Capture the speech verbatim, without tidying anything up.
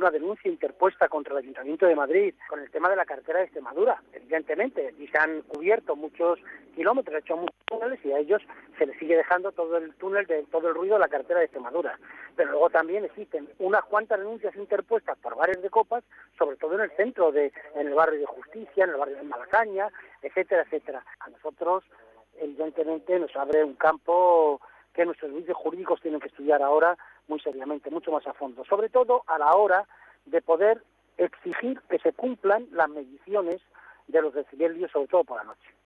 una denuncia interpuesta contra el Ayuntamiento de Madrid con el tema de la carretera de Extremadura, evidentemente, y se han cubierto muchos kilómetros, hecho muchos túneles y a ellos se les sigue dejando todo el túnel, de todo el ruido de la carretera de Extremadura. Pero luego también existen unas cuantas denuncias interpuestas por bares de copas, sobre todo en el centro, de, en el barrio de Justicia, en el barrio de Malasaña, etcétera, etcétera. A nosotros, evidentemente, nos abre un campo que nuestros servicios jurídicos tienen que estudiar ahora muy seriamente, mucho más a fondo, sobre todo a la hora de poder exigir que se cumplan las mediciones de los decibelios, sobre todo por la noche.